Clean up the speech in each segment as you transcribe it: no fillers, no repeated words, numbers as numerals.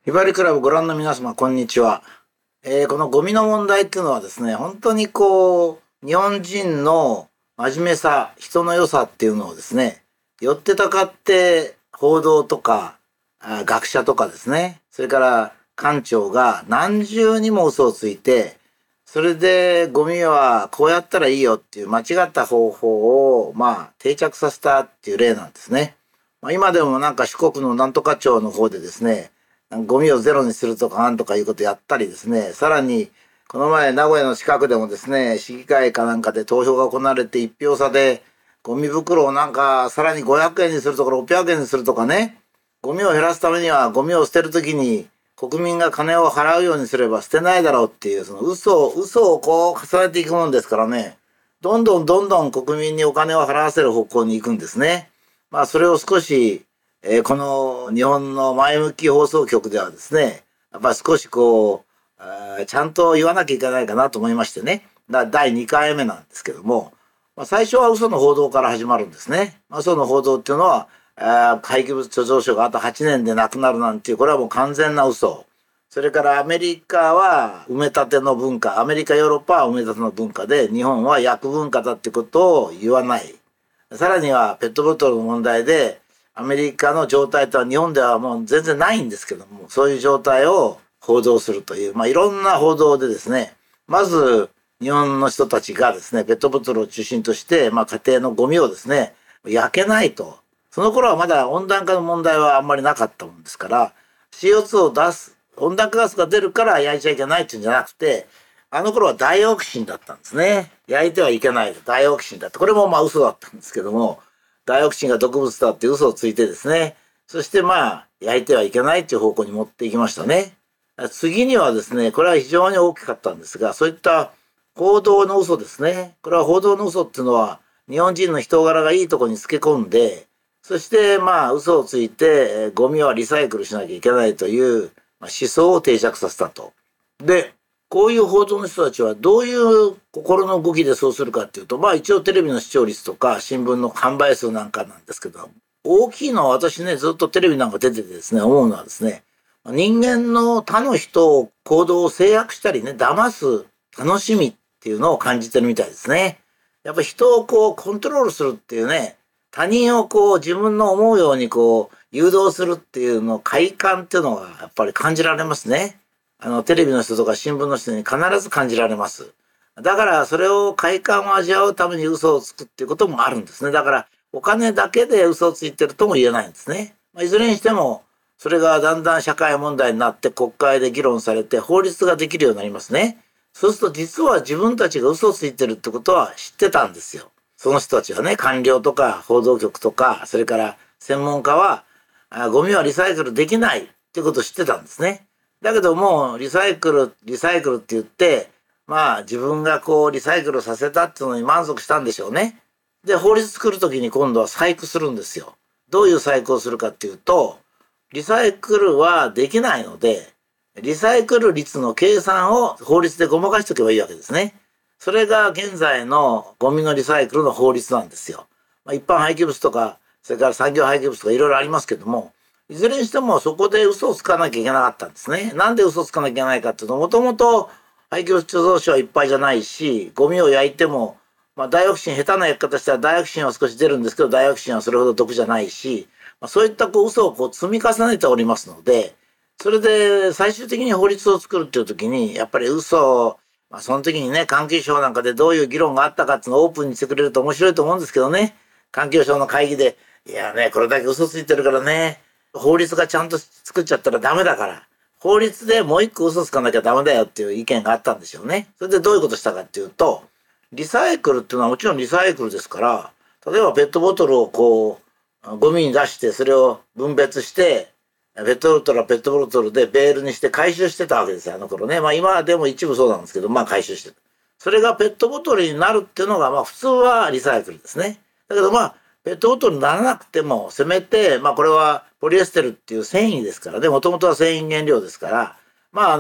ひばりクラブご覧の皆様、こんにちは。このゴミの問題っていうのはですね、本当に日本人の真面目さ、人の良さっていうのをですね、よってたかって報道とか、学者とかですね、それから官庁が何重にも嘘をついて、それでゴミはこうやったらいいよっていう間違った方法を、定着させたっていう例なんですね。今でもなんか四国のなんとか町の方でですね、ゴミをゼロにするとかなんとかいうことやったりですね、さらにこの前名古屋の近くでもですね、市議会かなんかで投票が行われて1票差でゴミ袋をなんかさらに500円にするとか600円にするとかね、ゴミを減らすためにはゴミを捨てるときに国民が金を払うようにすれば捨てないだろうっていう、その嘘を重ねていくもんですからね、どんどん国民にお金を払わせる方向に行くんですね。それを少しこの日本の前向き放送局ではですね、やっぱり少しちゃんと言わなきゃいけないかなと思いましてね、第2回目なんですけども、最初は嘘の報道から始まるんですね。嘘の報道っていうのは、廃棄物貯蔵所があと8年でなくなるなんていう、これはもう完全な嘘。それからアメリカは埋め立ての文化、アメリカ、ヨーロッパは埋め立ての文化で、日本は薬文化だってことを言わない。さらにはペットボトルの問題で、アメリカの状態とは日本ではもう全然ないんですけども、そういう状態を報道するという、いろんな報道でですね、まず日本の人たちがですね、ペットボトルを中心として、家庭のゴミをですね、焼けないと。その頃はまだ温暖化の問題はあんまりなかったもんですから、CO2 を出す、温暖化ガスが出るから焼いちゃいけないっていうんじゃなくて、あの頃はダイオキシンだったんですね。焼いてはいけないダイオキシンだって。これも嘘だったんですけども、ダイオキシンが毒物だって嘘をついてですね、そして焼いてはいけないっていう方向に持っていきましたね。次にはですね、これは非常に大きかったんですが、そういった報道の嘘ですね。これは報道の嘘っていうのは、日本人の人柄がいいところにつけ込んで、そして嘘をついて、ゴミはリサイクルしなきゃいけないという思想を定着させたと。で、こういう報道の人たちはどういう心の動きでそうするかっていうと、一応テレビの視聴率とか新聞の販売数なんかなんですけど、大きいのは私ね、ずっとテレビなんか出ててですね、思うのはですね、人間の他の人を行動を制約したりね、騙す楽しみっていうのを感じてるみたいですね。やっぱ人をコントロールするっていうね、他人を自分の思うように誘導するっていうの快感っていうのがやっぱり感じられますね。テレビの人とか新聞の人に必ず感じられます。だからそれを快感を味わうために嘘をつくっていうこともあるんですね。だからお金だけで嘘をついてるとも言えないんですね。いずれにしてもそれがだんだん社会問題になって国会で議論されて法律ができるようになりますね。そうすると実は自分たちが嘘をついてるってことは知ってたんですよ。その人たちはね、官僚とか報道局とか、それから専門家はゴミはリサイクルできないってことを知ってたんですね。だけどもリサイクルって言って、自分がリサイクルさせたっていうのに満足したんでしょうね。で、法律作るときに今度は細工するんですよ。どういう細工をするかっていうと、リサイクルはできないので、リサイクル率の計算を法律でごまかしておけばいいわけですね。それが現在のゴミのリサイクルの法律なんですよ。一般廃棄物とか、それから産業廃棄物とかいろいろありますけども、いずれにしてもそこで嘘をつかなきゃいけなかったんですね。なんで嘘をつかなきゃいけないかっていうと、もともと廃棄物貯蔵所はいっぱいじゃないし、ゴミを焼いても、ダイオキシン、下手な焼き方したらダイオキシンは少し出るんですけど、ダイオキシンはそれほど毒じゃないし、そういった嘘を積み重ねておりますので、それで最終的に法律を作るっていう時に、やっぱり嘘を、その時にね、環境省なんかでどういう議論があったかっていうのをオープンにしてくれると面白いと思うんですけどね、環境省の会議で、いやね、これだけ嘘ついてるからね、法律がちゃんと作っちゃったらダメだから、法律でもう一個嘘つかなきゃダメだよっていう意見があったんでしょうね。それでどういうことしたかっていうと、リサイクルっていうのはもちろんリサイクルですから、例えばペットボトルをゴミに出してそれを分別して、ペットボトルはペットボトルでベールにして回収してたわけですよ、あの頃ね。今でも一部そうなんですけど、回収してる。それがペットボトルになるっていうのが、普通はリサイクルですね。だけどペットボトルにならなくても、せめて、これはポリエステルっていう繊維ですからね、もともとは繊維原料ですから、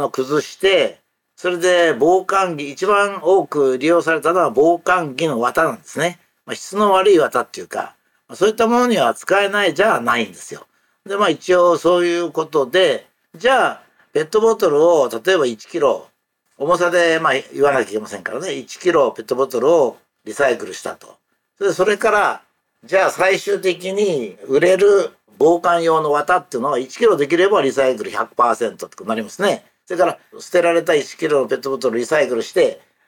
崩して、それで防寒着、一番多く利用されたのは防寒着の綿なんですね。質の悪い綿っていうか、そういったものには使えないじゃないんですよ。で、一応そういうことで、 じゃあ、ペットボトルを例えば1キロ、重さで言わなきゃいけませんからね、1キロペットボトルをリサイクルしたと。それから、じゃあ最終的に売れる防寒用の綿っていうのは1キロできればリサイクル 100% ってなりますね。それから捨てられた1キロのペットボトルリサイクルして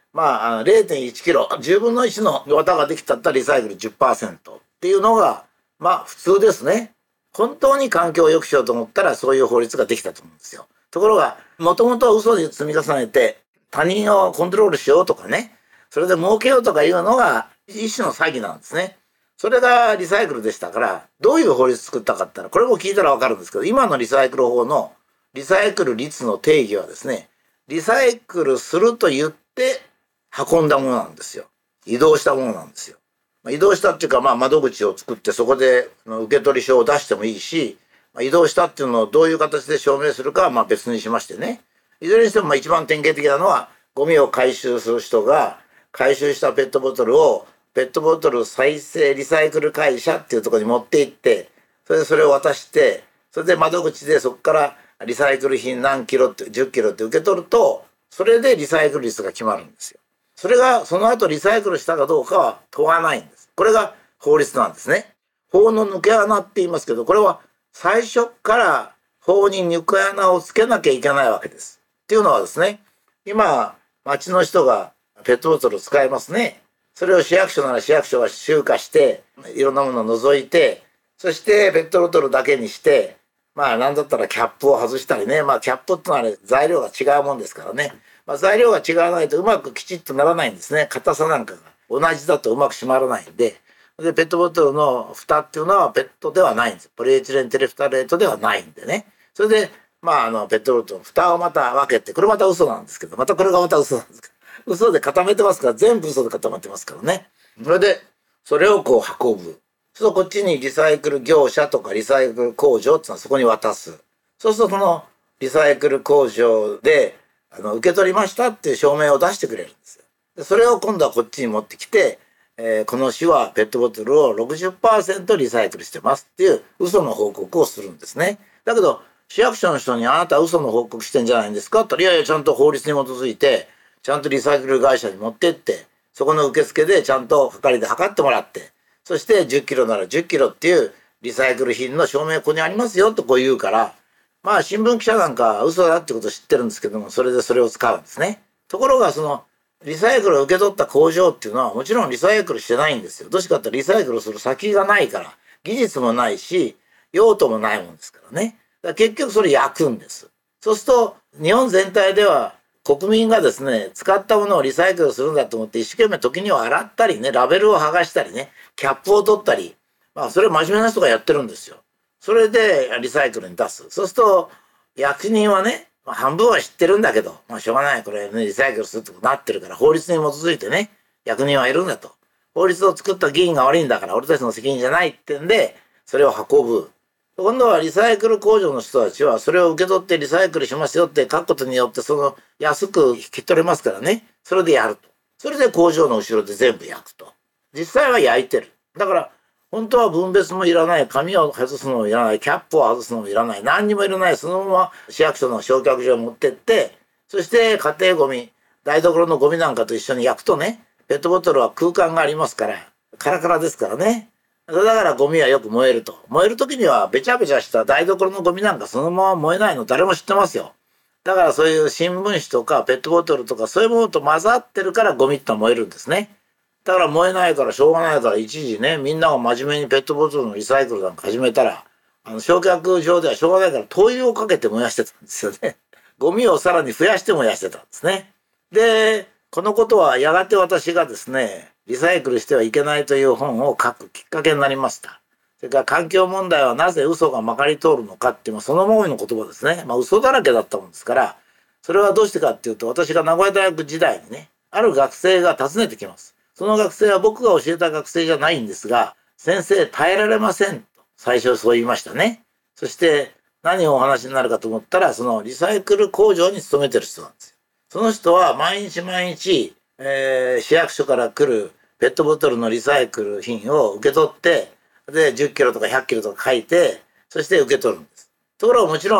、0.1 キロ、10分の1の綿ができたったらリサイクル 10% っていうのが、普通ですね。本当に環境を良くしようと思ったらそういう法律ができたと思うんですよ。ところが、もともとは嘘で積み重ねて他人をコントロールしようとかね、それで儲けようとかいうのが一種の詐欺なんですね。それがリサイクルでしたから、どういう法律作ったかって言ったら、これも聞いたらわかるんですけど、今のリサイクル法のリサイクル率の定義はですね、リサイクルすると言って運んだものなんですよ。移動したものなんですよ。移動したっていうか、窓口を作ってそこで受取書を出してもいいし、移動したっていうのをどういう形で証明するかは別にしましてね。いずれにしても一番典型的なのは、ゴミを回収する人が回収したペットボトルをペットボトル再生リサイクル会社っていうところに持って行って、それを渡して、それで窓口でそこからリサイクル品何キロって10キロって受け取ると、それでリサイクル率が決まるんですよ。それがその後リサイクルしたかどうかは問わないんです。これが法律なんですね。法の抜け穴って言いますけど、これは最初から法に抜け穴をつけなきゃいけないわけです。っていうのはですね、今町の人がペットボトルを使いますね。それを市役所なら市役所が集荷して、いろんなものを除いて、そしてペットボトルだけにして、なんだったらキャップを外したりね、キャップってのは材料が違うもんですからね。材料が違わないとうまくきちっとならないんですね。硬さなんかが同じだとうまく閉まらないんで。で、ペットボトルの蓋っていうのはペットではないんです。ポリエチレンテレフタレートではないんでね。それで、ペットボトルの蓋をまた分けて、これまた嘘なんですけど、これがまた嘘なんですけど、嘘で固めてますから、全部嘘で固まってますからね。それで、それを運ぶ。そうこっちにリサイクル業者とかリサイクル工場っていうのはそこに渡す。そうするとそのリサイクル工場で受け取りましたっていう証明を出してくれるんですよ。でそれを今度はこっちに持ってきて、この市はペットボトルを 60% リサイクルしてますっていう嘘の報告をするんですね。だけど市役所の人にあなた嘘の報告してんじゃないんですかって言ったら、いやいやちゃんと法律に基づいてちゃんとリサイクル会社に持ってってそこの受付でちゃんと係で測ってもらって、そして10キロなら10キロっていうリサイクル品の証明ここにありますよとこう言うから、新聞記者なんか嘘だってことを知ってるんですけども、それでそれを使うんですね。ところがそのリサイクルを受け取った工場っていうのはもちろんリサイクルしてないんですよ。どうしてかってリサイクルする先がないから、技術もないし用途もないもんですからね。だから結局それ焼くんです。そうすると日本全体では国民がですね、使ったものをリサイクルするんだと思って一生懸命時には洗ったりね、ラベルを剥がしたりね、キャップを取ったり、それを真面目な人がやってるんですよ。それでリサイクルに出す。そうすると役人はね、半分は知ってるんだけど、しょうがない、これね、リサイクルするってことになってるから、法律に基づいてね、役人はいるんだと。法律を作った議員が悪いんだから、俺たちの責任じゃないってんで、それを運ぶ。今度はリサイクル工場の人たちは、それを受け取ってリサイクルしますよって書くことによって、安く引き取れますからね。それでやると。それで工場の後ろで全部焼くと。実際は焼いてる。だから、本当は分別もいらない、紙を外すのもいらない、キャップを外すのもいらない、何にもいらない、そのまま市役所の焼却場に持ってって、そして家庭ゴミ、台所のゴミなんかと一緒に焼くとね、ペットボトルは空間がありますから、カラカラですからね。だからゴミはよく燃えると。燃える時にはべちゃべちゃした台所のゴミなんかそのまま燃えないの誰も知ってますよ。だからそういう新聞紙とかペットボトルとかそういうものと混ざってるからゴミって燃えるんですね。だから燃えないからしょうがないから一時ね、みんなが真面目にペットボトルのリサイクルなんか始めたら、焼却場ではしょうがないから灯油をかけて燃やしてたんですよね。ゴミをさらに増やして燃やしてたんですね。で、このことはやがて私がですね、リサイクルしてはいけないという本を書くきっかけになりました。それから環境問題はなぜ嘘がまかり通るのかっていうそのままの言葉ですね。嘘だらけだったもんですから、それはどうしてかっていうと、私が名古屋大学時代にね、ある学生が訪ねてきます。その学生は僕が教えた学生じゃないんですが、先生耐えられませんと最初そう言いましたね。そして何をお話になるかと思ったら、そのリサイクル工場に勤めてる人なんですよ。その人は毎日毎日、市役所から来るペットボトルのリサイクル品を受け取って、で10キロとか100キロとか書いて、そして受け取るんです。ところがもちろん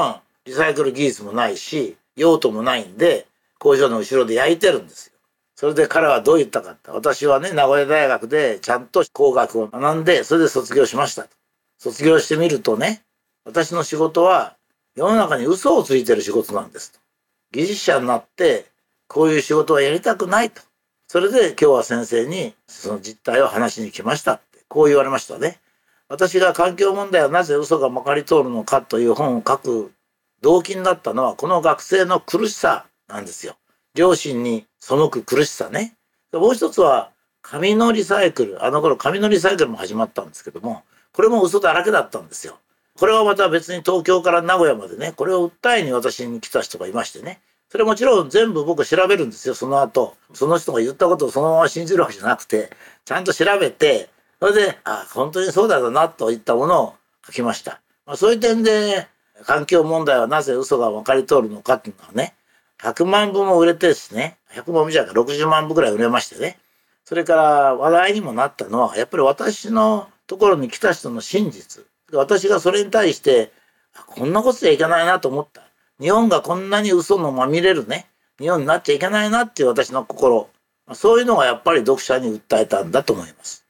リサイクル技術もないし、用途もないんで、工場の後ろで焼いてるんですよ。それで彼はどう言ったかって、私はね、名古屋大学でちゃんと工学を学んで、それで卒業しましたと。卒業してみるとね、私の仕事は世の中に嘘をついてる仕事なんですと。技術者になって、こういう仕事はやりたくないと。それで今日は先生にその実態を話しに来ましたって、こう言われましたね。私が環境問題はなぜ嘘がまかり通るのかという本を書く動機になったのは、この学生の苦しさなんですよ。良心に背く苦しさね。もう一つは紙のリサイクル。あの頃紙のリサイクルも始まったんですけども、これも嘘だらけだったんですよ。これはまた別に東京から名古屋までね、これを訴えに私に来た人がいましてね。それもちろん全部僕調べるんですよ、その後。その人が言ったことをそのまま信じるわけじゃなくて、ちゃんと調べて、それで、本当にそうだなといったものを書きました。そういう点で、環境問題はなぜ嘘が分かり通るのかっていうのはね、100万部も売れてですね、100万部じゃなくて60万部ぐらい売れましてね。それから話題にもなったのは、やっぱり私のところに来た人の真実。私がそれに対して、こんなことじゃいけないなと思った。日本がこんなに嘘のまみれるね、日本になっちゃいけないなっていう私の心。そういうのがやっぱり読者に訴えたんだと思います。